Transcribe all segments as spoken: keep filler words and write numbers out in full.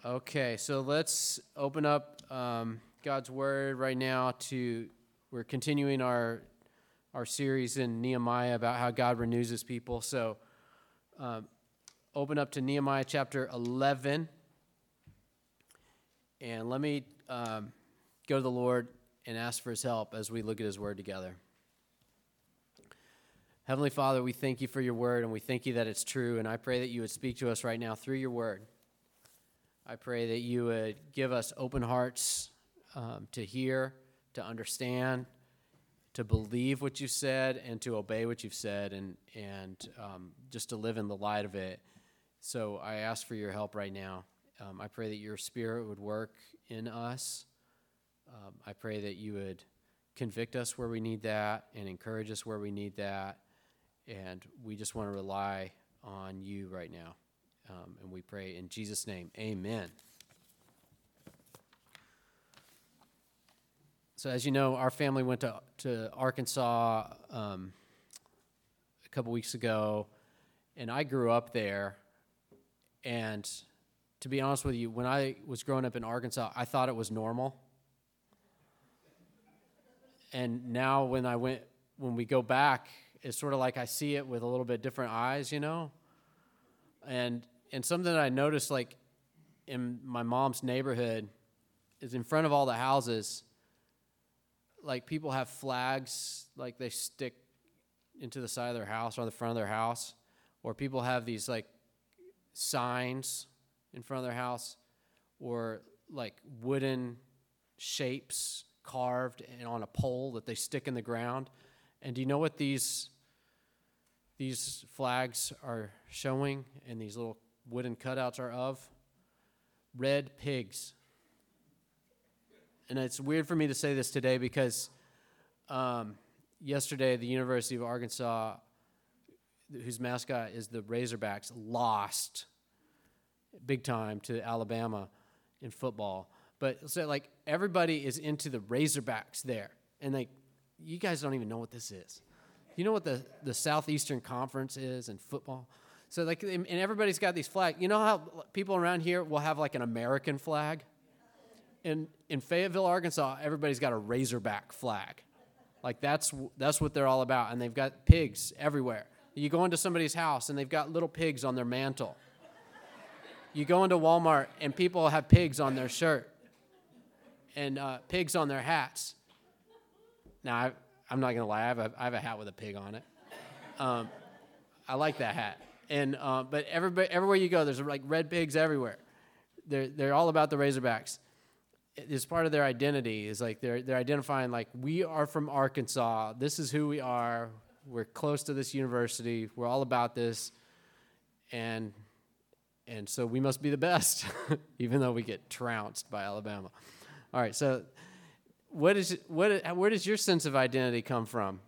Okay, so let's open up um, God's Word right now to, we're continuing our our series in Nehemiah about how God renews his people. So um, open up to Nehemiah chapter eleven, and let me um, go to the Lord and ask for his help as we look at his Word together. Heavenly Father, we thank you for your Word, and we thank you that it's true, and I pray that you would speak to us right now through your Word. I pray that you would give us open hearts um, to hear, to understand, to believe what you said, and to obey what you've said, and and um, just to live in the light of it. So I ask for your help right now. Um, I pray that your Spirit would work in us. Um, I pray that you would convict us where we need that and encourage us where we need that. And we just want to rely on you right now. Um, and we pray in Jesus' name, amen. So as you know, our family went to, to Arkansas um, a couple weeks ago, and I grew up there. And to be honest with you, when I was growing up in Arkansas, I thought it was normal. And now when I went, when we go back, it's sort of like I see it with a little bit different eyes, you know? And and something that I noticed, like, in my mom's neighborhood is in front of all the houses, like, people have flags, like, they stick into the side of their house or the front of their house, or people have these, like, signs in front of their house, or, like, wooden shapes carved and on a pole that they stick in the ground. And do you know what these these flags are showing and these little wooden cutouts are of? Red pigs. And it's weird for me to say this today because um, yesterday the University of Arkansas, whose mascot is the Razorbacks, lost big time to Alabama in football. But so like everybody is into the Razorbacks there, and like you guys don't even know what this is. You know what the, the Southeastern Conference is in football? So like, and everybody's got these flags. You know how people around here will have like an American flag? In in Fayetteville, Arkansas, everybody's got a Razorback flag. Like that's that's what they're all about, and they've got pigs everywhere. You go into somebody's house and they've got little pigs on their mantle. You go into Walmart and people have pigs on their shirt and uh, pigs on their hats. Now, I, I'm not going to lie, I have, a, I have a hat with a pig on it. Um, I like that hat. And uh, But everybody, everywhere you go, there's like red pigs everywhere. They're, they're all about the Razorbacks. It's part of their identity. Is like they're, they're identifying like, we are from Arkansas. This is who we are. We're close to this university. We're all about this. And... And so we must be the best, even though we get trounced by Alabama. All right, so what is what? Where does your sense of identity come from?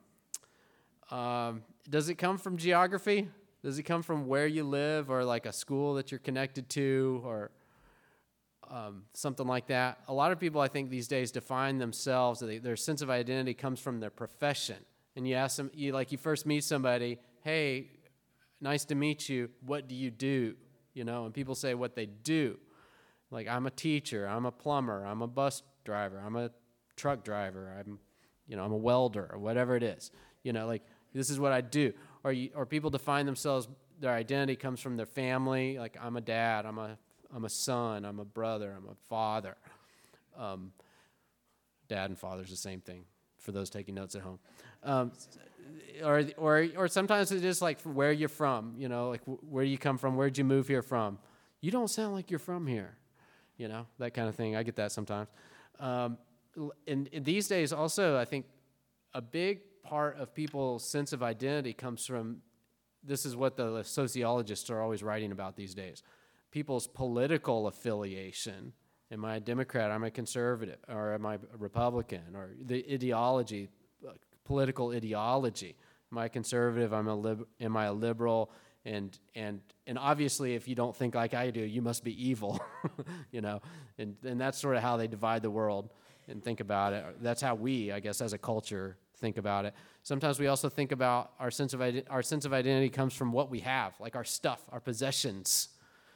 Um, does it come from geography? Does it come from where you live, or like a school that you're connected to, or um, something like that? A lot of people, I think, these days define themselves. They, their sense of identity comes from their profession. And you ask them, you like you first meet somebody, hey, nice to meet you. What do you do? You know, and people say what they do. Like, I'm a teacher, I'm a plumber, I'm a bus driver, I'm a truck driver, I'm, you know, I'm a welder, or whatever it is. You know, like, this is what I do. Or you, or people define themselves, their identity comes from their family. Like, I'm a dad, I'm a, I'm a son, I'm a brother, I'm a father. Um, dad and father's the same thing, for those taking notes at home. Um, or or or sometimes it's just like where you're from, you know, like where do you come from, where'd you move here from? You don't sound like you're from here, you know, that kind of thing. I get that sometimes. Um, and, and these days also, I think a big part of people's sense of identity comes from, this is what the sociologists are always writing about these days, people's political affiliation. Am I a Democrat? Am I a conservative? Or am I a Republican? Or the ideology, political ideology. Am I a conservative? I'm a lib- am I a liberal? And and and obviously, if you don't think like I do, you must be evil, you know. And and that's sort of how they divide the world and think about it. That's how we, I guess, as a culture, think about it. Sometimes we also think about our sense of ide- our sense of identity comes from what we have, like our stuff, our possessions.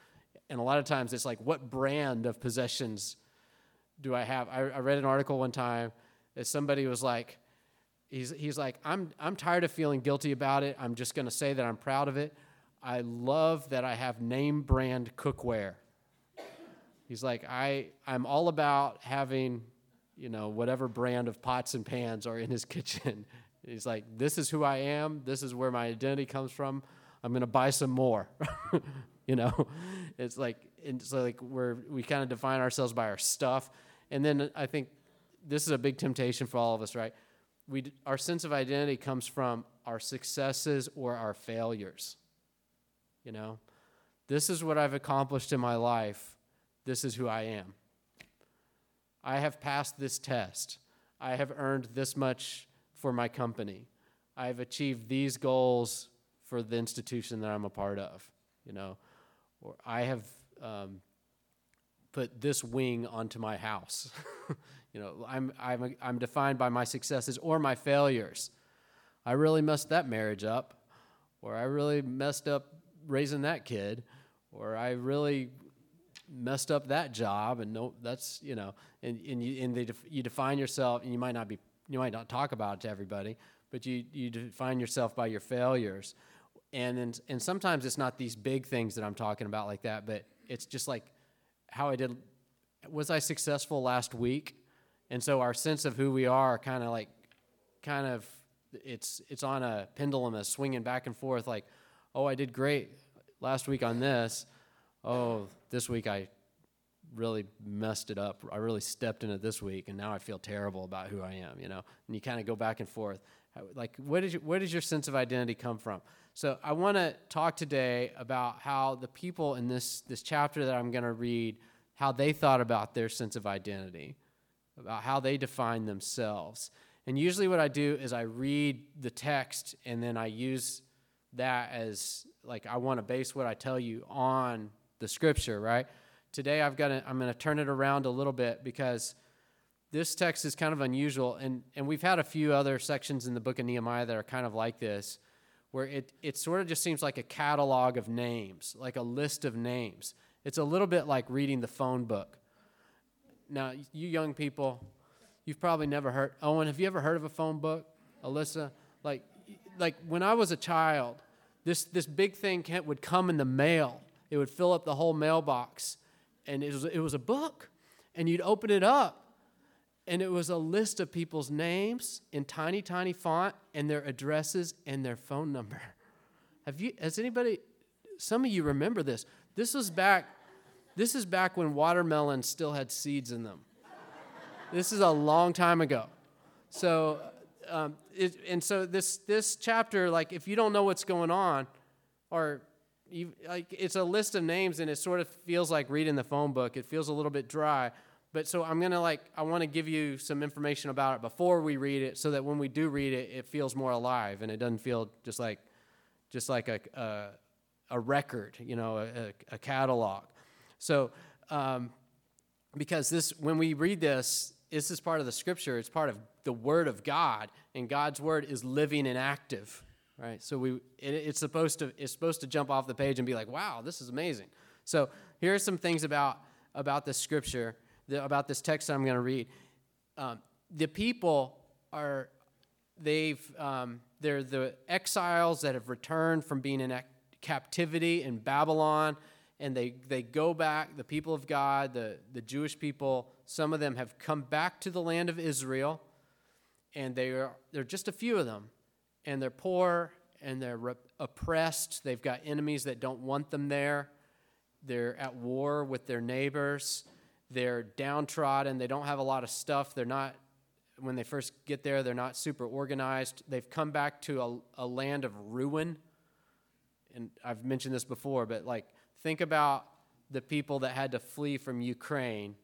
and a lot of times it's like, what brand of possessions do I have? I, I read an article one time that somebody was like, he's he's like, I'm I'm tired of feeling guilty about it. I'm just going to say that I'm proud of it. I love that I have name brand cookware. He's like, I I'm all about having, you know, whatever brand of pots and pans are in his kitchen. He's like, this is who I am. This is where my identity comes from. I'm going to buy some more. You know, it's like, it's like we're, we kind of define ourselves by our stuff. And then I think this is a big temptation for all of us, right? We, our sense of identity comes from our successes or our failures. You know, this is what I've accomplished in my life. This is who I am. I have passed this test. I have earned this much for my company. I have achieved these goals for the institution that I'm a part of, you know, or I have um, put this wing onto my house. You know, I'm I'm I'm defined by my successes or my failures. I really messed that marriage up, or I really messed up raising that kid, or I really messed up that job, and no, that's, you know, and and you and they def, you define yourself, and you might not be you might not talk about it to everybody, but you you define yourself by your failures. And then, and sometimes it's not these big things that I'm talking about like that, but it's just like how I did. Was I successful last week? And so our sense of who we are kind of like, kind of, it's it's on a pendulum, is swinging back and forth. Like, oh, I did great last week on this. Oh, this week I really messed it up. I really stepped in it this week, and now I feel terrible about who I am. You know, and you kind of go back and forth. Like, where does your, where does your sense of identity come from? So I want to talk today about how the people in this, this chapter that I'm going to read, how they thought about their sense of identity, about how they define themselves. And usually what I do is I read the text, and then I use that as, like, I want to base what I tell you on the scripture, right? Today I've got to, I'm going to turn it around a little bit, because this text is kind of unusual, and, and we've had a few other sections in the book of Nehemiah that are kind of like this, where it, it sort of just seems like a catalog of names, like a list of names. It's a little bit like reading the phone book. Now, you young people, you've probably never heard, Owen, have you ever heard of a phone book? Alyssa? Like, like when I was a child, this, this big thing would come in the mail. It would fill up the whole mailbox, and it was, it was a book, and you'd open it up, and it was a list of people's names in tiny, tiny font, and their addresses and their phone number. Have you? Has anybody? Some of you remember this. This was back. This is back when watermelons still had seeds in them. This is a long time ago. So, um, it, and so this this chapter, like, if you don't know what's going on, or you, like, it's a list of names, and it sort of feels like reading the phone book. It feels a little bit dry. But so I'm going to like, I want to give you some information about it before we read it, so that when we do read it, it feels more alive, and it doesn't feel just like, just like a, a, a record, you know, a, a catalog. So, um, because this, when we read this, this is part of the scripture. It's part of the word of God, and God's word is living and active, right? So we, it, it's supposed to, it's supposed to jump off the page and be like, wow, this is amazing. So here are some things about, about the scripture. The, about this text I'm going to read. Um, the people are, they've, um, they're the exiles that have returned from being in ac- captivity in Babylon, and they, they go back, the people of God, the, the Jewish people, some of them have come back to the land of Israel, and they are, they're just a few of them, and they're poor, and they're re- oppressed. They've got enemies that don't want them there. They're at war with their neighbors. They're downtrodden. They don't have a lot of stuff. They're not, when they first get there, they're not super organized. They've come back to a, a land of ruin. And I've mentioned this before, but like, think about the people that had to flee from Ukraine,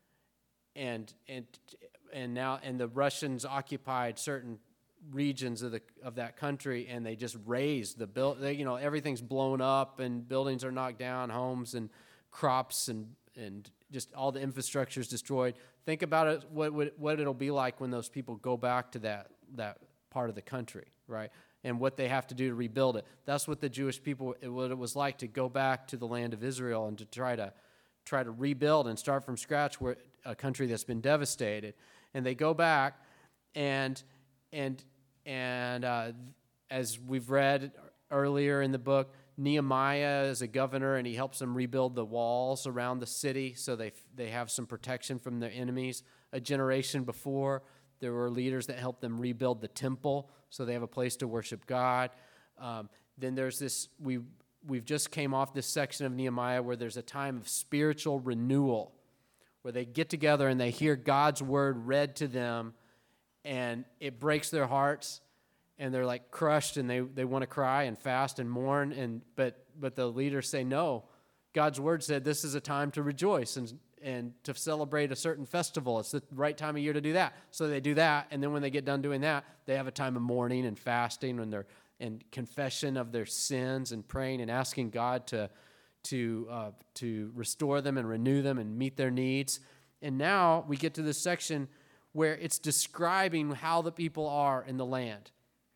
and and and now and the Russians occupied certain regions of the of that country, and they just razed the build. They, you know, everything's blown up, and buildings are knocked down, homes and crops and and just all the infrastructure is destroyed. Think about it, what, what what it'll be like when those people go back to that that part of the country, right? and what they have to do to rebuild it. That's what the Jewish people, what it was like to go back to the land of Israel and to try to try to rebuild and start from scratch where a country that's been devastated. And they go back, and and and uh, as we've read earlier in the book, Nehemiah is a governor, and he helps them rebuild the walls around the city so they they have some protection from their enemies. A generation before, there were leaders that helped them rebuild the temple so they have a place to worship God. Um, then there's this, we, we've just came off this section of Nehemiah where there's a time of spiritual renewal, where they get together and they hear God's word read to them, and it breaks their hearts, and they're like crushed, and they, they want to cry and fast and mourn, and but but the leaders say, no, God's word said this is a time to rejoice and and to celebrate a certain festival. It's the right time of year to do that. So they do that, and then when they get done doing that, they have a time of mourning and fasting when they're in confession of their sins and praying and asking God to to uh, to restore them and renew them and meet their needs. And now we get to this section where it's describing how the people are in the land,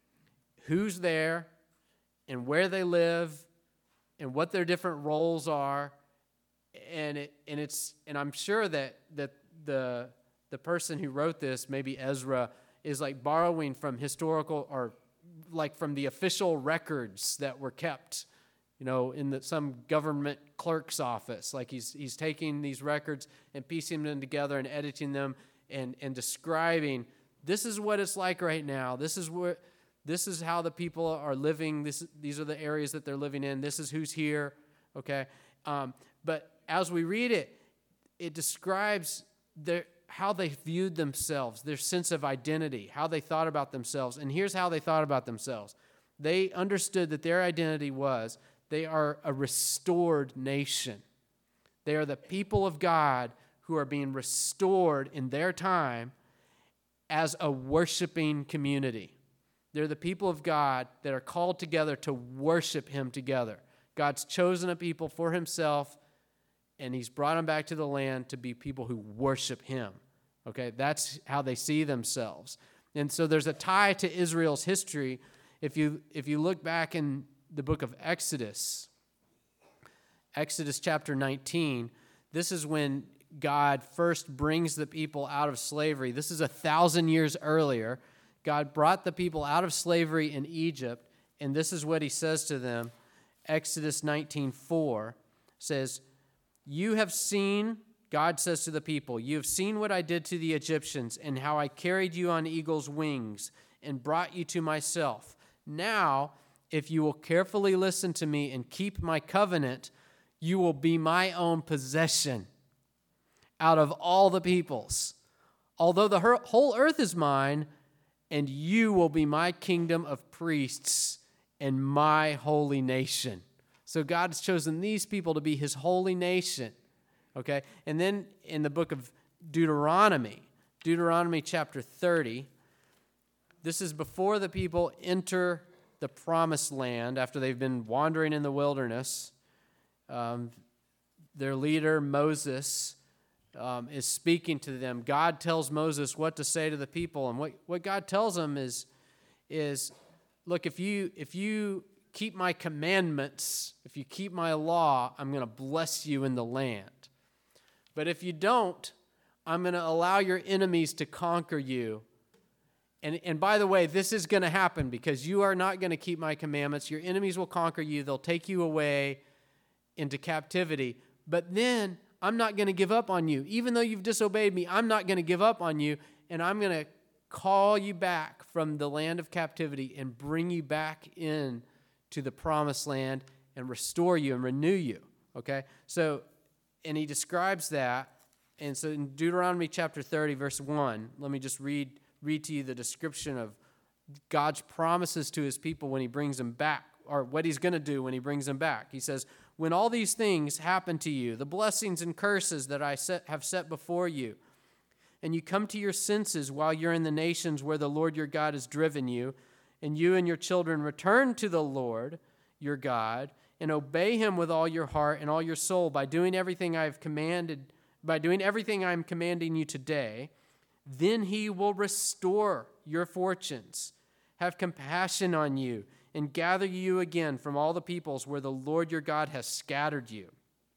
who's there, and where they live, and what their different roles are. And it and it's and I'm sure that that the the person who wrote this, maybe Ezra, is like borrowing from historical or like from the official records that were kept, you know, in the, some government clerk's office. Like he's he's taking these records and piecing them together and editing them and and describing, this is what it's like right now. This is what this is how the people are living. This these are the areas that they're living in. This is who's here. Okay, um, but as we read it, it describes their, how they viewed themselves, their sense of identity, how they thought about themselves. And here's how they thought about themselves. They understood that their identity was they are a restored nation. They are the people of God who are being restored in their time as a worshiping community. They're the people of God that are called together to worship him together. God's chosen a people for himself, and he's brought them back to the land to be people who worship him. Okay, that's how they see themselves. And so there's a tie to Israel's history. If you if you look back in the book of Exodus, Exodus chapter nineteen, this is when God first brings the people out of slavery. This is a thousand years earlier. God brought the people out of slavery in Egypt, and this is what he says to them. Exodus nineteen four says, "You have seen," God says to the people, "you have seen what I did to the Egyptians and how I carried you on eagle's wings and brought you to myself. Now, if you will carefully listen to me and keep my covenant, you will be my own possession out of all the peoples. Although the whole earth is mine, and you will be my kingdom of priests and my holy nation." So God has chosen these people to be his holy nation. Okay? And then in the book of Deuteronomy, Deuteronomy chapter thirty, this is before the people enter the promised land after they've been wandering in the wilderness. Um, their leader, Moses, um, is speaking to them. God tells Moses what to say to the people. And what, what God tells them is, is look, if you if you keep my commandments, if you keep my law, I'm going to bless you in the land. But if you don't, I'm going to allow your enemies to conquer you. And, and by the way, this is going to happen because you are not going to keep my commandments. Your enemies will conquer you. They'll take you away into captivity. But then I'm not going to give up on you. Even though you've disobeyed me, I'm not going to give up on you. And I'm going to call you back from the land of captivity and bring you back in to the promised land and restore you and renew you. Okay? So, and he describes that. And so in Deuteronomy chapter thirty, verse one, let me just read read to you the description of God's promises to his people when he brings them back, or what he's going to do when he brings them back. He says, "When all these things happen to you, the blessings and curses that I set, have set before you, and you come to your senses while you're in the nations where the Lord your God has driven you, and you and your children return to the Lord your God and obey him with all your heart and all your soul by doing everything I've commanded, by doing everything I'm commanding you today, then he will restore your fortunes, have compassion on you, and gather you again from all the peoples where the Lord your God has scattered you.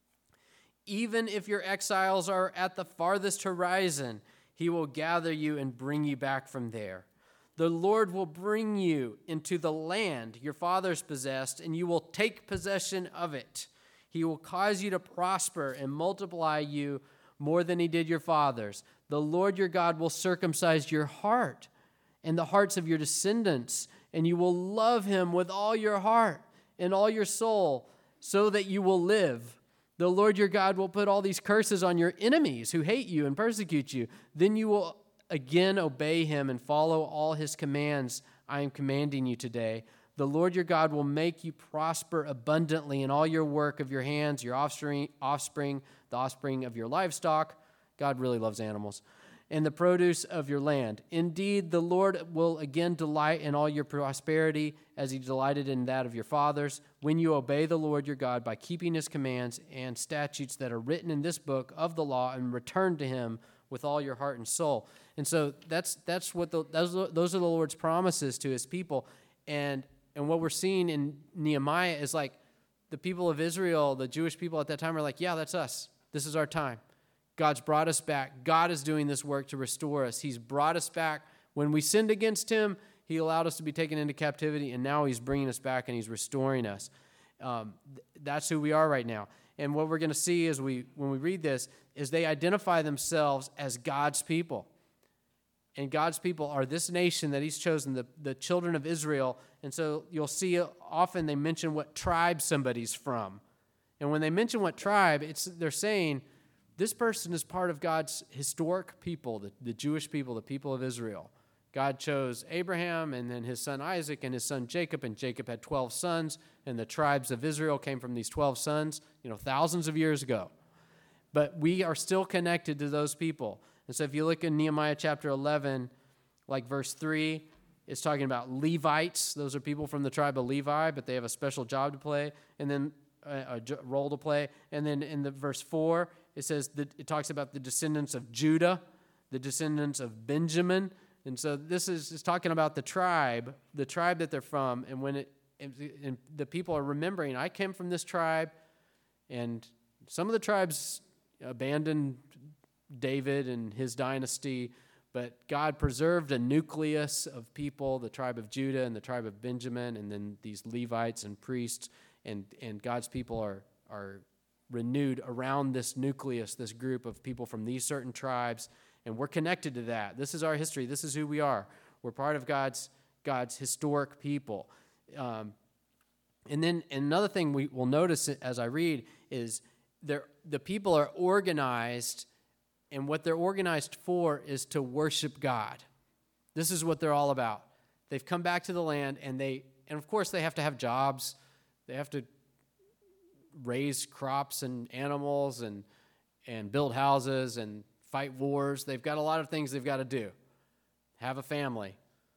Even if your exiles are at the farthest horizon, he will gather you and bring you back from there. The Lord will bring you into the land your fathers possessed, and you will take possession of it. He will cause you to prosper and multiply you more than he did your fathers. The Lord your God will circumcise your heart and the hearts of your descendants, and you will love him with all your heart and all your soul, so that you will live. The Lord your God will put all these curses on your enemies who hate you and persecute you. Then you will again obey him and follow all his commands I am commanding you today. The Lord your God will make you prosper abundantly in all your work of your hands, your offspring, offspring, the offspring of your livestock. God really loves animals. And the produce of your land. Indeed, the Lord will again delight in all your prosperity as he delighted in that of your fathers, when you obey the Lord your God by keeping his commands and statutes that are written in this book of the law, and return to him with all your heart and soul. And so that's that's what the, those, those are the Lord's promises to his people. And and what we're seeing in Nehemiah is like the people of Israel, the Jewish people at that time, are like, yeah, that's us. This is our time. God's brought us back. God is doing this work to restore us. He's brought us back. When we sinned against him, he allowed us to be taken into captivity, and now he's bringing us back and he's restoring us. Um, th- that's who we are right now. And what we're going to see as we when we read this is they identify themselves as God's people. And God's people are this nation that he's chosen, the, the children of Israel. And so you'll see often they mention what tribe somebody's from. And when they mention what tribe, it's they're saying, this person is part of God's historic people, the, the Jewish people, the people of Israel. God chose Abraham and then his son Isaac and his son Jacob, and Jacob had twelve sons, and the tribes of Israel came from these twelve sons, you know, thousands of years ago. But we are still connected to those people. And so if you look in Nehemiah chapter eleven, like verse three, it's talking about Levites. Those are people from the tribe of Levi, but they have a special job to play, and then a, a role to play. And then in the verse four, it says that it talks about the descendants of Judah, the descendants of Benjamin. And so this is, is talking about the tribe, the tribe that they're from. And when it and, and the people are remembering, I came from this tribe, and some of the tribes abandoned David and his dynasty, but God preserved a nucleus of people, the tribe of Judah and the tribe of Benjamin, and then these Levites and priests, and, and God's people are are renewed around this nucleus, this group of people from these certain tribes, and we're connected to that. This is our history. This is who we are. We're part of God's God's historic people. Um, and then another thing we will notice as I read is the people are organized, and what they're organized for is to worship God. This is what they're all about. They've come back to the land, and they and of course they have to have jobs. They have to raise crops and animals and and build houses and fight wars. They've got a lot of things they've got to do. Have a family.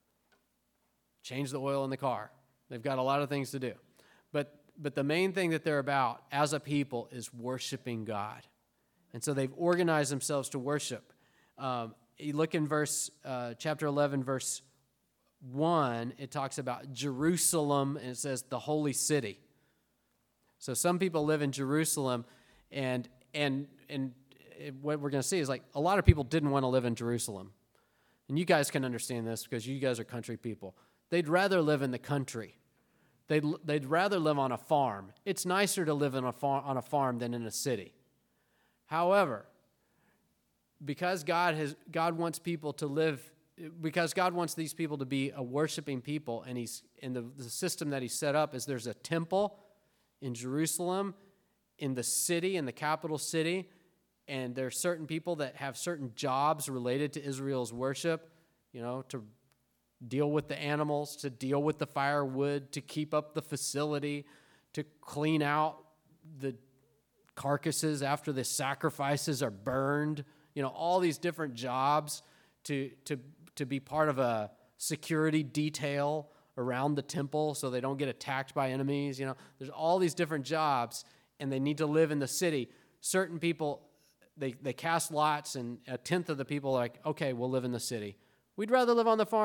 Change the oil in the car. They've got a lot of things to do. But but the main thing that they're about as a people is worshiping God. And so they've organized themselves to worship. Um, you look in verse uh, chapter eleven, verse one, it talks about Jerusalem, and it says the holy city. So some people live in Jerusalem, and and and what we're going to see is like a lot of people didn't want to live in Jerusalem. And you guys can understand this because you guys are country people. They'd rather live in the country. They'd, they'd rather live on a farm. It's nicer to live in a far, on a farm than in a city. However, because God has God wants people to live, because God wants these people to be a worshiping people, and he's in the, the system that he set up is there's a temple in Jerusalem, in the city, in the capital city, and there are certain people that have certain jobs related to Israel's worship, you know, to deal with the animals, to deal with the firewood, to keep up the facility, to clean out the carcasses after the sacrifices are burned, you know, all these different jobs to to to be part of a security detail around the temple so they don't get attacked by enemies. You know, there's all these different jobs, and they need to live in the city. Certain people, they, they cast lots, and a tenth of the people are like, okay, we'll live in the city. We'd rather live on the farm.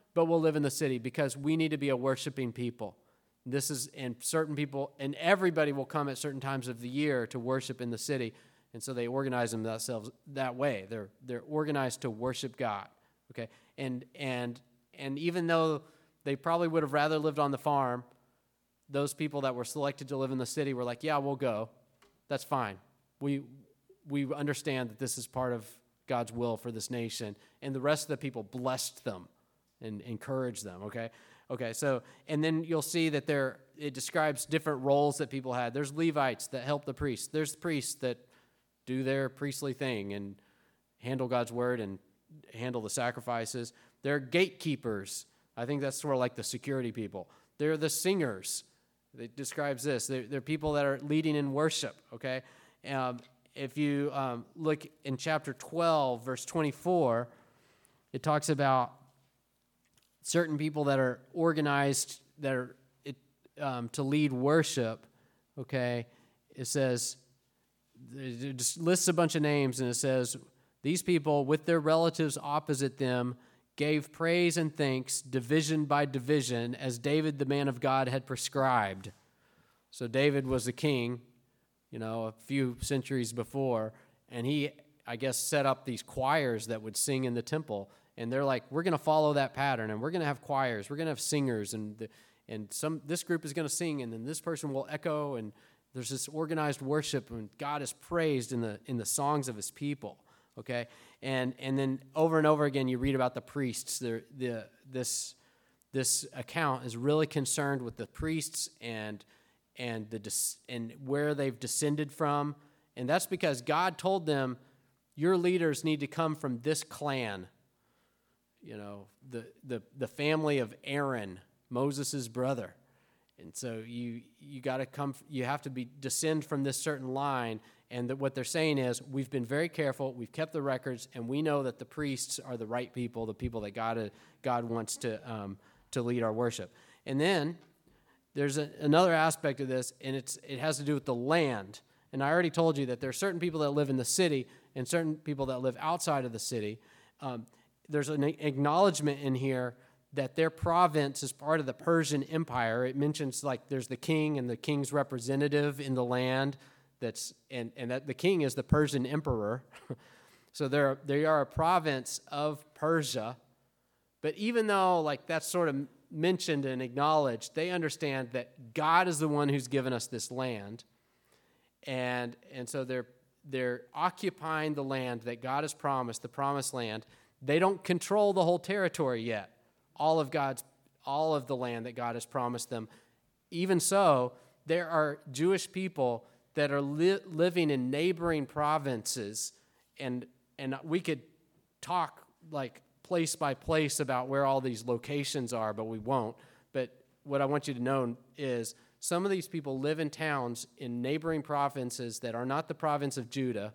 but we'll live in the city because we need to be a worshiping people. This is, and certain people, and everybody will come at certain times of the year to worship in the city. And so they organize themselves that way. They're they're organized to worship God. Okay, and and and even though they probably would have rather lived on the farm, those people that were selected to live in the city were like, yeah, we'll go. That's fine. We we understand that this is part of God's will for this nation. And the rest of the people blessed them and encouraged them, okay? Okay, so, and then you'll see that there, it describes different roles that people had. There's Levites that help the priests. There's priests that do their priestly thing and handle God's word and handle the sacrifices. There are gatekeepers. I think that's sort of like the security people. There are the singers. It describes this. They're, they're people that are leading in worship, okay? Um, if you um, look in chapter twelve, verse twenty-four, it talks about certain people that are organized that are it, um, to lead worship, okay? It says, it just lists a bunch of names, and it says, these people, with their relatives opposite them, gave praise and thanks, division by division, as David, the man of God, had prescribed. So David was the king, you know, a few centuries before, and he, I guess, set up these choirs that would sing in the temple. And they're like, we're going to follow that pattern, and we're going to have choirs, we're going to have singers, and the, and some this group is going to sing, and then this person will echo, and there's this organized worship, and God is praised in the in the songs of His people. Okay, and and then over and over again, you read about the priests. The the this this account is really concerned with the priests and and the and where they've descended from, and that's because God told them, your leaders need to come from this clan. You know, the the the family of Aaron, Moses' brother. And so you you got to come, you have to be descend from this certain line. And that what they're saying is, we've been very careful, we've kept the records, and we know that the priests are the right people, the people that God God wants to um, to lead our worship. And then there's a, another aspect of this, and it's it has to do with the land. And I already told you that there are certain people that live in the city and certain people that live outside of the city. Um, there's an acknowledgement in here that their province is part of the Persian Empire. It mentions like there's the king and the king's representative in the land. That's and, and that the king is the Persian emperor. So they're they are a province of Persia. But even though like that's sort of mentioned and acknowledged, they understand that God is the one who's given us this land. And and so they're they're occupying the land that God has promised, the promised land. They don't control the whole territory yet. All of God's all of the land that God has promised them. Even so, there are Jewish people that are li- living in neighboring provinces, and and we could talk like place by place about where all these locations are, but we won't. But what I want you to know is some of these people live in towns in neighboring provinces that are not the province of Judah.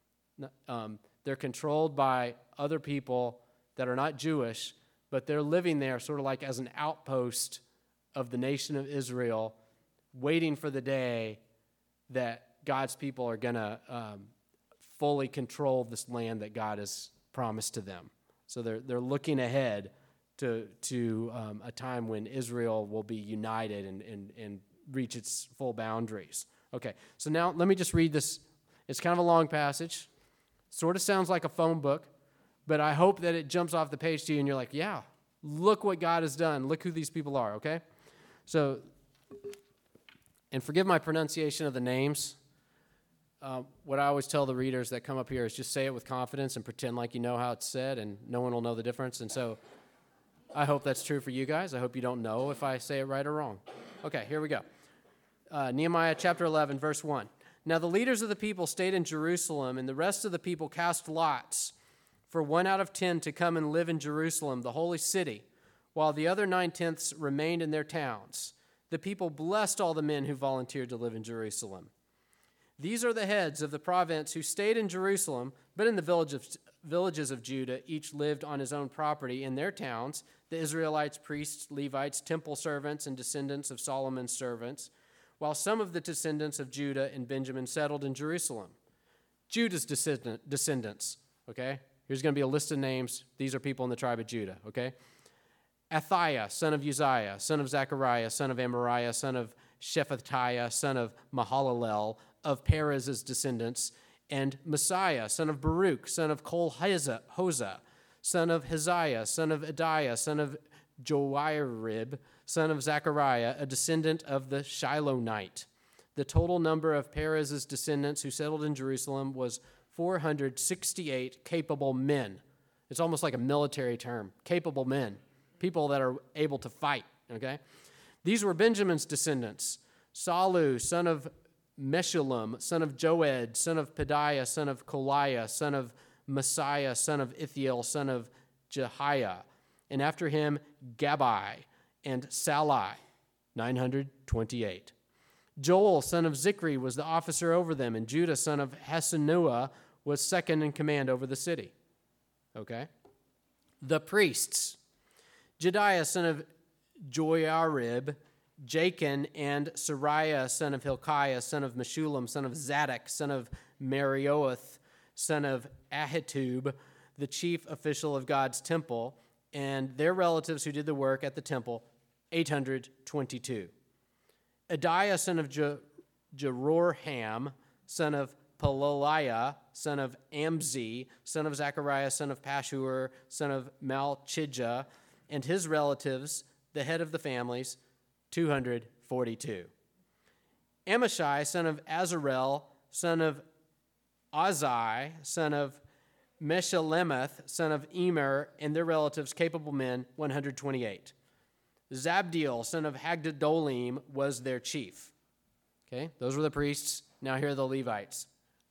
Um, they're controlled by other people that are not Jewish, but they're living there sort of like as an outpost of the nation of Israel, waiting for the day that God's people are going to um, fully control this land that God has promised to them. So they're they're looking ahead to to um, a time when Israel will be united and, and, and reach its full boundaries. Okay, so now let me just read this. It's kind of a long passage. Sort of sounds like a phone book, but I hope that it jumps off the page to you and you're like, yeah, look what God has done. Look who these people are, okay? So, and forgive my pronunciation of the names. Uh, what I always tell the readers that come up here is just say it with confidence and pretend like you know how it's said, and no one will know the difference. And so I hope that's true for you guys. I hope you don't know if I say it right or wrong. Okay, here we go. Uh, Nehemiah chapter eleven, verse one. Now the leaders of the people stayed in Jerusalem, and the rest of the people cast lots for one out of ten to come and live in Jerusalem, the holy city, while the other nine-tenths remained in their towns. The people blessed all the men who volunteered to live in Jerusalem. These are the heads of the province who stayed in Jerusalem, but in the village of, villages of Judah, each lived on his own property in their towns, the Israelites, priests, Levites, temple servants, and descendants of Solomon's servants, while some of the descendants of Judah and Benjamin settled in Jerusalem. Judah's descendant, descendants, okay? Here's going to be a list of names. These are people in the tribe of Judah, okay? Athiah, son of Uzziah, son of Zechariah, son of Amariah, son of Shephatiah, son of Mahalalel, of Perez's descendants, and Messiah, son of Baruch, son of Kol-Hozah, son of Heziah, son of Adiah, son of Joarib, son of Zechariah, a descendant of the Shilonite. The total number of Perez's descendants who settled in Jerusalem was four hundred sixty-eight capable men. It's almost like a military term, capable men, people that are able to fight, okay? These were Benjamin's descendants: Salu, son of Meshullam, son of Joed, son of Pedaiah, son of Koliah, son of Messiah, son of Ithiel, son of Jehiah, and after him Gabai and Salai, nine hundred twenty-eight. Joel, son of Zichri, was the officer over them, and Judah, son of Hasenuah, was second in command over the city. Okay? The priests: Jediah, son of Joiarib, Jachin, and Sariah, son of Hilkiah, son of Meshullam, son of Zadok, son of Marioth, son of Ahitub, the chief official of God's temple, and their relatives who did the work at the temple, eight hundred twenty-two. Adiah, son of Je- Jeroham, son of Pelaliah, son of Amzi, son of Zechariah, son of Pashur, son of Malchijah, and his relatives, the head of the families, two hundred forty-two. Amashai, son of Azarel, son of Azai, son of Meshalemeth, son of Emer, and their relatives, capable men, one hundred twenty-eight. Zabdiel, son of Hagdadolim, was their chief. Okay, those were the priests. Now here are the Levites.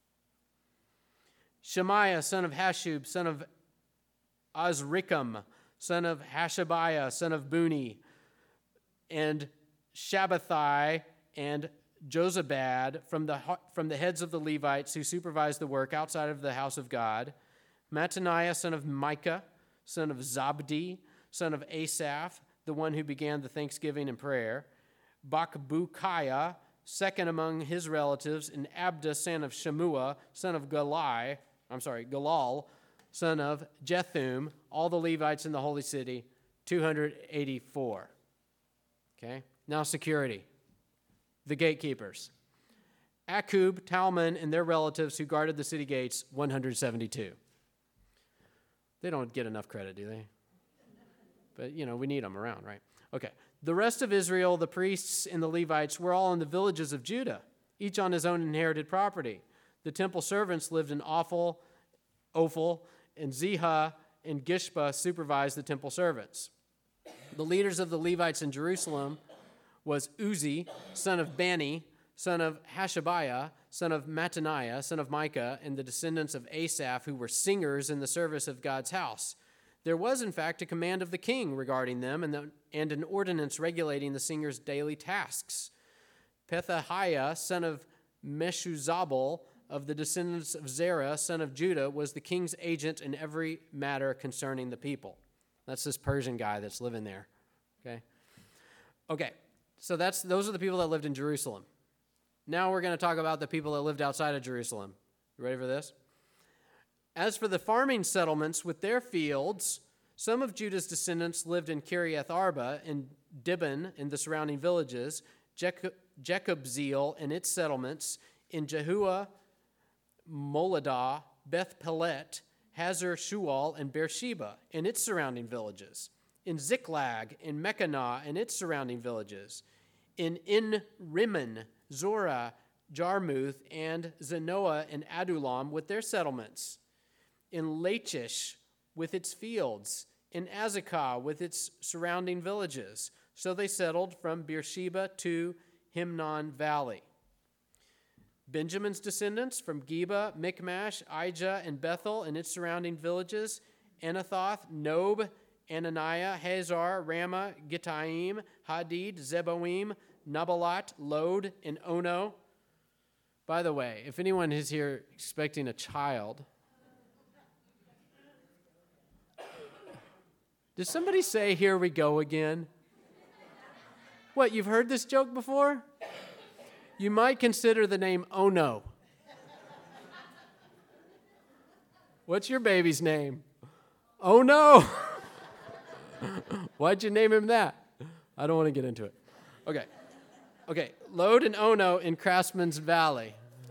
Shemaiah, son of Hashub, son of Azrikam, son of Hashabiah, son of Buni, and Shabbathai and Jozabad from the, from the heads of the Levites who supervised the work outside of the house of God. Mattaniah, son of Micah, son of Zabdi, son of Asaph, the one who began the thanksgiving and prayer. Bakbukiah, second among his relatives, and Abda, son of Shemua, son of Galai, I'm sorry, Galal, son of Jethum, all the Levites in the holy city, two hundred eighty-four. Okay, now security. The gatekeepers: Akub, Talmon, and their relatives who guarded the city gates, one hundred seventy-two. They don't get enough credit, do they? But, you know, we need them around, right? Okay. The rest of Israel, the priests and the Levites, were all in the villages of Judah, each on his own inherited property. The temple servants lived in Ophel, Ophel, and Ziha, and Gishpa supervised the temple servants. The leaders of the Levites in Jerusalem was Uzi, son of Bani, son of Hashabiah, son of Mattaniah, son of Micah, and the descendants of Asaph, who were singers in the service of God's house. There was, in fact, a command of the king regarding them and, the, and an ordinance regulating the singers' daily tasks. Pethahiah, son of Meshuzabel, of the descendants of Zerah, son of Judah, was the king's agent in every matter concerning the people. That's this Persian guy that's living there. Okay? Okay, so that's those are the people that lived in Jerusalem. Now we're going to talk about the people that lived outside of Jerusalem. You ready for this? As for the farming settlements with their fields, some of Judah's descendants lived in Kiriath Arba and Dibon and the surrounding villages, Jekobzeel and its settlements, in Jehuah, Moladah, Beth Pelet, Hazar Shual, and Beersheba and its surrounding villages, in Ziklag, in Mechanah and its surrounding villages, in In Rimmon, Zorah, Jarmuth, and Zanoah and Adullam with their settlements, in Lachish with its fields, in Azekah with its surrounding villages. So they settled from Beersheba to Himnon Valley. Benjamin's descendants from Geba, Michmash, Ijah, and Bethel and its surrounding villages, Anathoth, Nob, Ananiah, Hazar, Ramah, Gittaim, Hadid, Zeboim, Nabalat, Lod, and Ono. By the way, if anyone is here expecting a child, did somebody say, "Here we go again"? What, you've heard this joke before? You might consider the name Ono. What's your baby's name? Oh no! Why'd you name him that? I don't want to get into it. Okay. Okay. Lod and Ono in Craftsman's Valley.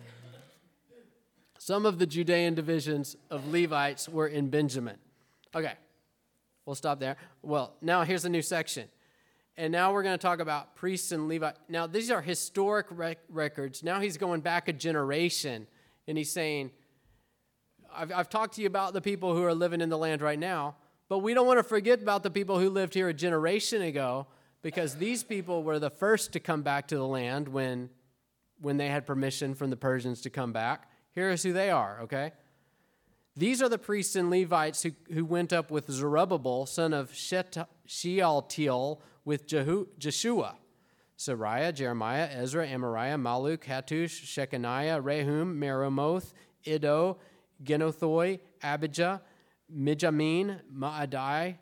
Some of the Judean divisions of Levites were in Benjamin. Okay. We'll stop there. Well, now here's a new section. And now we're going to talk about priests and Levites. Now, these are historic rec- records. Now he's going back a generation, and he's saying, I've, I've talked to you about the people who are living in the land right now, but we don't want to forget about the people who lived here a generation ago, because these people were the first to come back to the land when, when they had permission from the Persians to come back. Here's who they are, okay? These are the priests and Levites who, who went up with Zerubbabel, son of Shet- Shealtiel, with Jehu- Jeshua, Sariah, Jeremiah, Ezra, Amariah, Maluk, Hattush, Shechaniah, Rehum, Meremoth, Iddo, Genothoi, Abijah, Mijamin, Maadiah,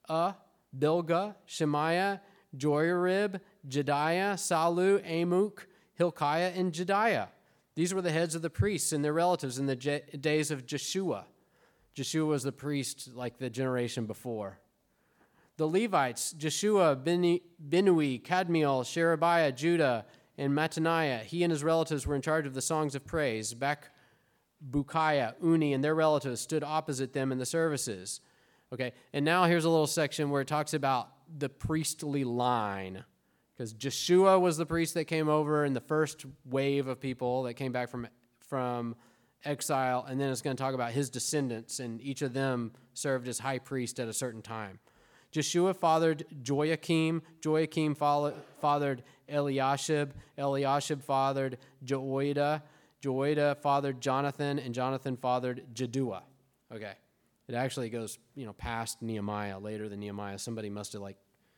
Bilgah, Shemaiah, Joiarib, Jediah, Salu, Amuk, Hilkiah, and Jediah. These were the heads of the priests and their relatives in the je- days of Jeshua. Jeshua was the priest like the generation before. The Levites, Jeshua, Binui, Kadmiel, Sherebiah, Judah, and Mattaniah. He and his relatives were in charge of the songs of praise. Bakbukiah, Uni, and their relatives stood opposite them in the services. Okay, and now here's a little section where it talks about the priestly line. Because Jeshua was the priest that came over in the first wave of people that came back from, from exile, and then it's going to talk about his descendants, and each of them served as high priest at a certain time. Jeshua fathered Joachim, Joachim fathered Eliashib, Eliashib fathered Joiada, Joiada fathered Jonathan, and Jonathan fathered Jaddua. Okay, it actually goes, you know, past Nehemiah, later than Nehemiah. Somebody must have, like,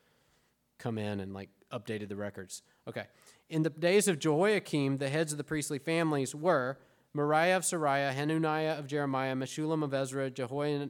come in and, like, updated the records. Okay, in the days of Jehoiakim, the heads of the priestly families were Moriah of Sariah, Hanuniah of Jeremiah, Meshullam of Ezra, Jehoiakim,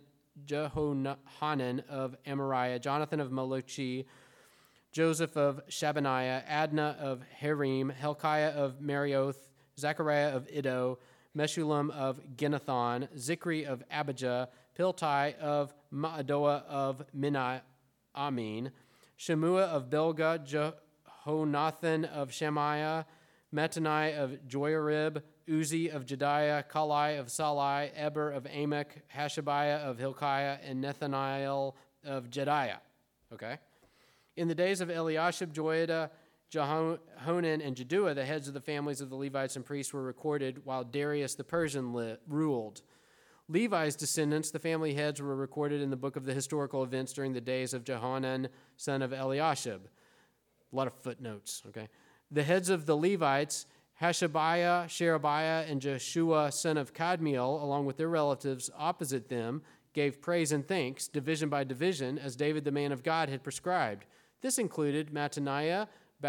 Jehohanan of Amariah, Jonathan of Malachi, Joseph of Shabaniah, Adnah of Harim, Hilkiah of Marioth, Zechariah of Iddo, Meshullam of Ginnethon, Zikri of Abijah, Piltai of Maadoah of Minamin, Shemua of Bilgah, Jehonathan of Shemaiah, Mattanai of Joiarib, Uzi of Jediah, Kalai of Salai, Eber of Amok, Hashabiah of Hilkiah, and Nathaniel of Jediah. Okay? In the days of Eliashib, Joiada, Jehohanan, and Jaddua, the heads of the families of the Levites and priests were recorded while Darius the Persian li- ruled. Levi's descendants, the family heads, were recorded in the book of the historical events during the days of Johanan, son of Eliashib. A lot of footnotes, okay? The heads of the Levites, Hashabiah, Sherebiah, and Jeshua, son of Kadmiel, along with their relatives opposite them, gave praise and thanks, division by division, as David the man of God had prescribed. This included Mattaniah,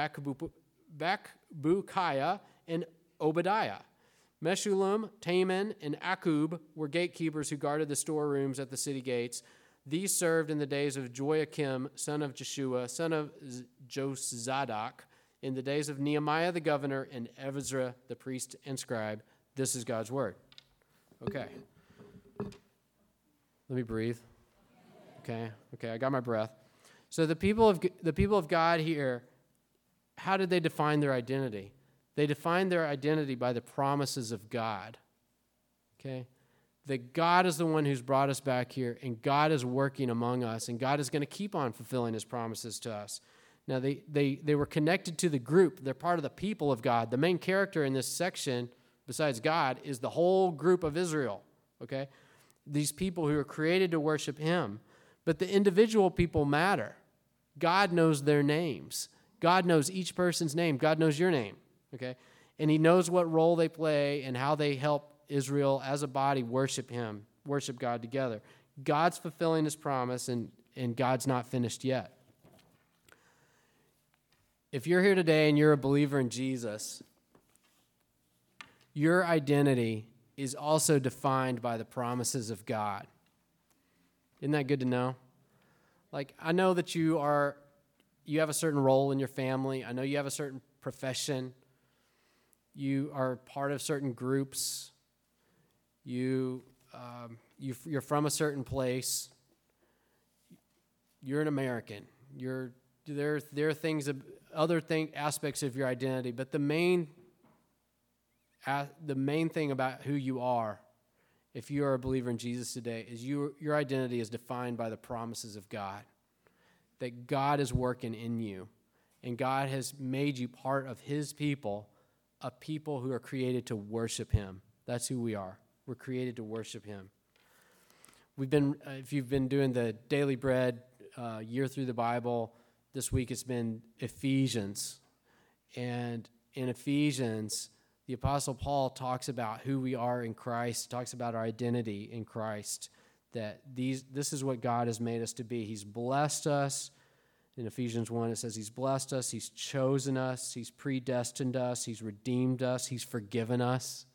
Bakbukiah, and Obadiah. Meshullam, Taman, and Akub were gatekeepers who guarded the storerooms at the city gates. These served in the days of Joachim, son of Jeshua, son of Josadak, in the days of Nehemiah the governor, and Ezra the priest and scribe. This is God's word. Okay. Let me breathe. Okay. Okay, I got my breath. So the people of the people of God here, how did they define their identity? They defined their identity by the promises of God. Okay? That God is the one who's brought us back here, and God is working among us, and God is going to keep on fulfilling his promises to us. Now, they, they, they were connected to the group. They're part of the people of God. The main character in this section, besides God, is the whole group of Israel, okay? These people who are created to worship him. But the individual people matter. God knows their names. God knows each person's name. God knows your name, okay? And he knows what role they play and how they help Israel as a body worship him, worship God together. God's fulfilling his promise, and, and God's not finished yet. If you're here today and you're a believer in Jesus, your identity is also defined by the promises of God. Isn't that good to know? Like, I know that you are, you have a certain role in your family. I know you have a certain profession. You are part of certain groups. You, um, you, you're from a certain place. You're an American. You're there. There are things, other thing aspects of your identity, but the main, uh, the main thing about who you are, if you are a believer in Jesus today, is you, your identity is defined by the promises of God. That God is working in you, and God has made you part of his people, a people who are created to worship him. That's who we are. We're created to worship him. We've been, uh, if you've been doing the Daily Bread uh, year through the Bible, this week it's been Ephesians. And in Ephesians, the Apostle Paul talks about who we are in Christ, talks about our identity in Christ, that these this is what God has made us to be. He's blessed us. In Ephesians one, it says he's blessed us, he's chosen us, he's predestined us, he's redeemed us, he's forgiven us.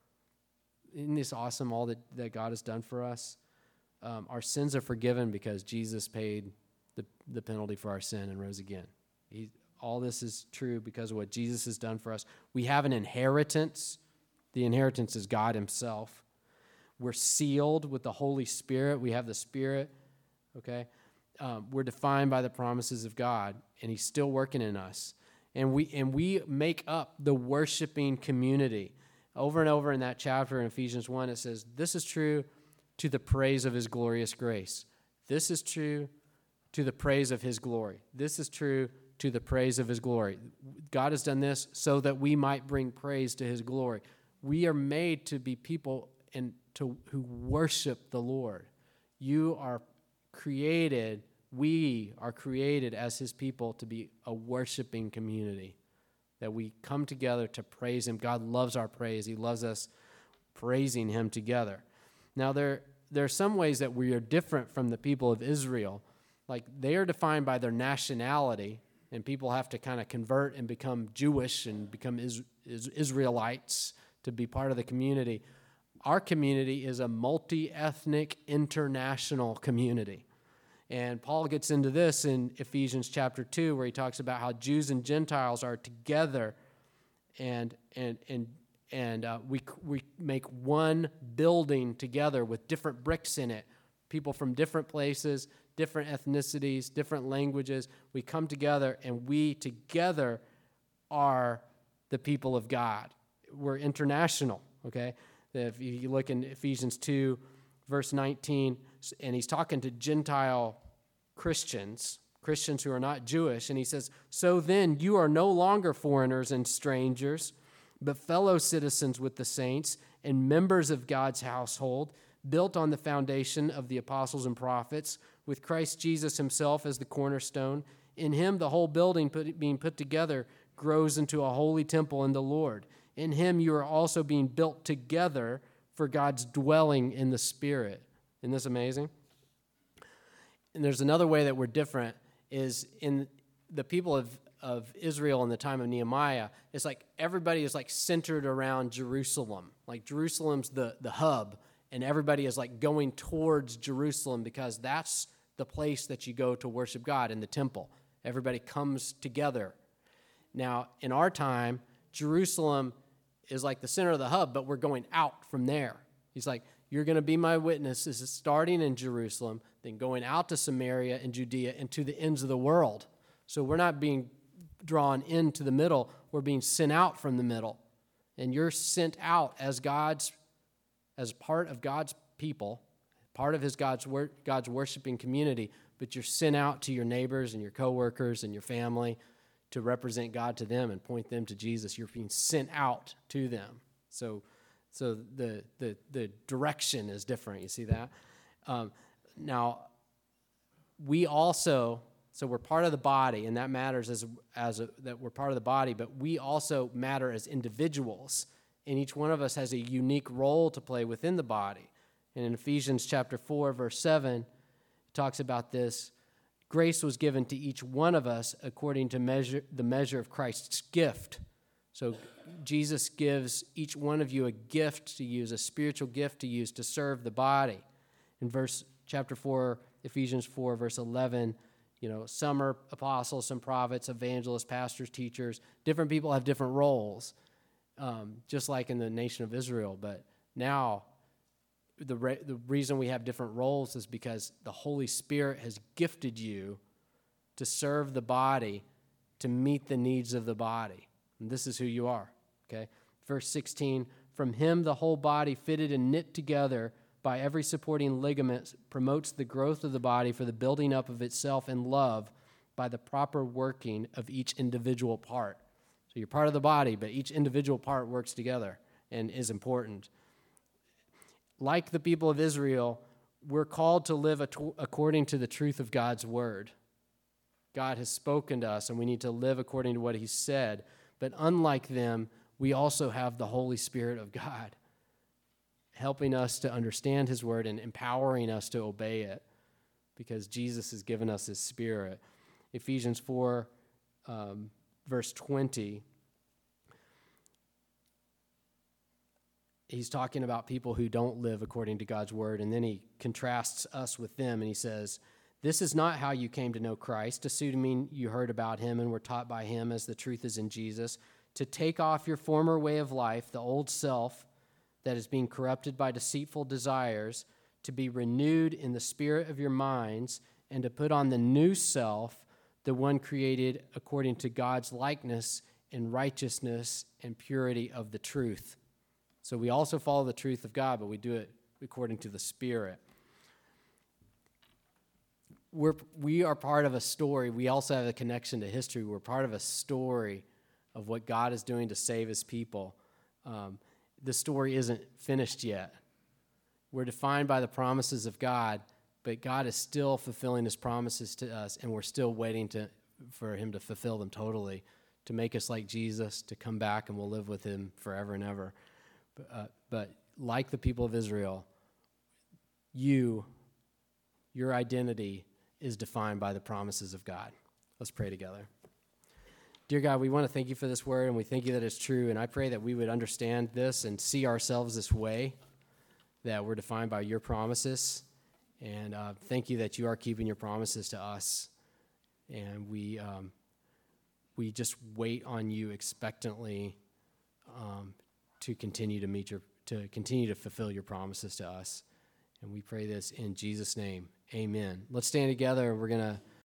Isn't this awesome, all that, that God has done for us? Um, our sins are forgiven because Jesus paid the, the penalty for our sin and rose again. He, all this is true because of what Jesus has done for us. We have an inheritance. The inheritance is God himself. We're sealed with the Holy Spirit. We have the Spirit, okay? Um, we're defined by the promises of God, and he's still working in us. And we and we make up the worshiping community. Over and over in that chapter in Ephesians one, it says, this is true to the praise of his glorious grace. This is true to the praise of his glory. This is true to the praise of his glory. God has done this so that we might bring praise to his glory. We are made to be people and to who worship the Lord. You are created, we are created as his people to be a worshiping community, that we come together to praise him. God loves our praise. He loves us praising him together. Now, there, there are some ways that we are different from the people of Israel. Like, they are defined by their nationality, and people have to kind of convert and become Jewish and become is, is Israelites to be part of the community. Our community is a multi-ethnic, international community. And Paul gets into this in Ephesians chapter two, where he talks about how Jews and Gentiles are together, and and and and uh, we we make one building together with different bricks in it. People from different places, different ethnicities, different languages. We come together, and we together are the people of God. We're international, okay? If you look in Ephesians two, verse nineteen, and he's talking to Gentile Christians, Christians who are not Jewish, and he says, so then you are no longer foreigners and strangers, but fellow citizens with the saints and members of God's household, built on the foundation of the apostles and prophets, with Christ Jesus himself as the cornerstone. In him the whole building put, being put together grows into a holy temple in the Lord. In him you are also being built together for God's dwelling in the Spirit. Isn't this amazing? And there's another way that we're different is in the people of, of Israel in the time of Nehemiah. It's like everybody is like centered around Jerusalem. Like Jerusalem's the, the hub, and everybody is like going towards Jerusalem because that's the place that you go to worship God, in the temple. Everybody comes together. Now, in our time, Jerusalem is like the center of the hub, but we're going out from there. He's like, you're going to be my witnesses starting in Jerusalem, then going out to Samaria and Judea and to the ends of the world. So we're not being drawn into the middle. We're being sent out from the middle. And you're sent out as God's, as part of God's people, part of his God's, wor- God's worshiping community, but you're sent out to your neighbors and your coworkers and your family to represent God to them and point them to Jesus. You're being sent out to them. So so the the, the direction is different. You see that? Um, now, we also, so we're part of the body, and that matters as, as a, that we're part of the body, but we also matter as individuals, and each one of us has a unique role to play within the body. And in Ephesians chapter four, verse seven, it talks about this. Grace was given to each one of us according to measure the measure of Christ's gift. So Jesus gives each one of you a gift to use, a spiritual gift to use to serve the body. In verse chapter four, Ephesians four, verse eleven, you know, some are apostles, some prophets, evangelists, pastors, teachers. Different people have different roles, um, just like in the nation of Israel. But now, The, re- the reason we have different roles is because the Holy Spirit has gifted you to serve the body, to meet the needs of the body. And this is who you are, okay? Verse sixteen, from him the whole body fitted and knit together by every supporting ligament promotes the growth of the body for the building up of itself in love by the proper working of each individual part. So you're part of the body, but each individual part works together and is important. Like the people of Israel, we're called to live according to the truth of God's word. God has spoken to us, and we need to live according to what he said. But unlike them, we also have the Holy Spirit of God helping us to understand his word and empowering us to obey it because Jesus has given us his Spirit. Ephesians four, um, verse twenty, he's talking about people who don't live according to God's word, and then he contrasts us with them, and he says, this is not how you came to know Christ, assuming you heard about him and were taught by him as the truth is in Jesus, to take off your former way of life, the old self that is being corrupted by deceitful desires, to be renewed in the spirit of your minds, and to put on the new self, the one created according to God's likeness in righteousness and purity of the truth. So we also follow the truth of God, but we do it according to the Spirit. We're, we are part of a story. We also have a connection to history. We're part of a story of what God is doing to save his people. Um, the story isn't finished yet. We're defined by the promises of God, but God is still fulfilling his promises to us, and we're still waiting to, for him to fulfill them totally, to make us like Jesus, to come back, and we'll live with him forever and ever. But, uh, but like the people of Israel, you, your identity is defined by the promises of God. Let's pray together. Dear God, we want to thank you for this word, and we thank you that it's true, and I pray that we would understand this and see ourselves this way, that we're defined by your promises, and uh, thank you that you are keeping your promises to us, and we um, we just wait on you expectantly um, to continue to meet your, to continue to fulfill your promises to us, and we pray this in Jesus' name. Amen. Let's stand together, and we're going to